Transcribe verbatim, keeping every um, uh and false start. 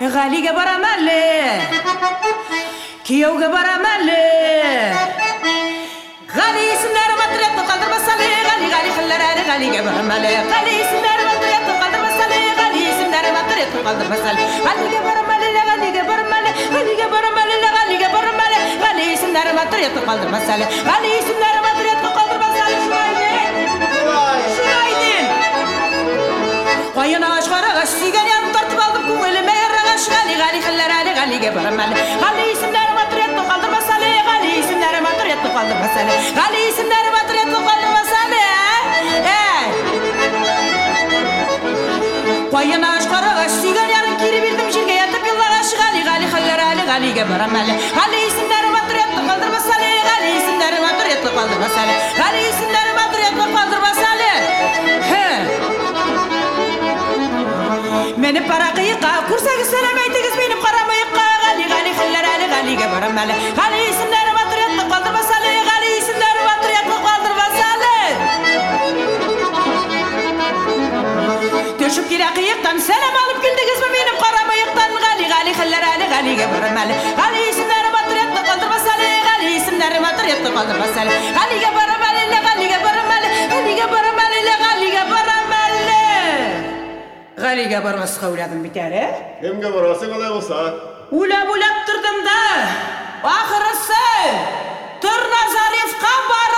Ғалиге барам әлі, күйеуге барам әлі. Ғали есімдері матыретті қалдырмас әлі, Ғали, Ғали қылар әлі, Ғалиге барам әлі. Ғали есімдері матыретті қалдырмас әлі, Ғали есімдері матыретті қалдырмас әлі. Ғалиге барам әлі, Ғалиге барам әлі, Ғалиге барам әлі, Ғалиге барам әлі. Ғали есімдері матыретті қалдырмас әлі, Ғали есімдері матыретті қалдырмас әлі. Шырайден, қойын ағаш қарағаш сүйген янып тартып алдым көңіліме ерағаш. Ғали, Ғали қылар әлі, Ғалиге барам әлі. Ғали есімдері матыретті қалдырмас әлі, Ғали есімдері матыретті қалдырмас әлі. Ғали есімдері матыретті қалдырмас әлі. Қойын ағаш қарағаш сүйген янып кері бердім жерге ятып елағаш. Ғали, Ғали қылар әлі, Ғалиге барам әлі. Ғали есімдері матыретті қалдырмас әлі, Ғали есімдері матыретті қалдырмас әлі. Ғали есімдері матыретті қалдырмас әлі. Мені парақиыққа көрсеңіз сәлем айтыңыз менің қарамайыққа. Ғали, Ғали қылар әлі, Ғалиге барам әлі. Ғали есімдері матыретті қалдырмас әлі, Ғали есімдері матыретті қалдырмас әлі. Төшіп келе қиықтан сәлем алып келдіңіз менің қарамайықтан. Ғали, Ғали қылар әлі, Ғалиге барам әлі. Ғали есімдері матыретті қалдырмас әлі, Ғали есімдері матыретті қалдырмас әлі. Ғалиге барам әлі, Ғалиге барам әлі, Ғалиге барам әлі, Ғалиге барам әлі. Ғалиге бармасқа ойладым бітер, ә? Кімге барасың олай болса? Ойлап-ойлап тұрдым да, ақырысы Тұрназаревқа бар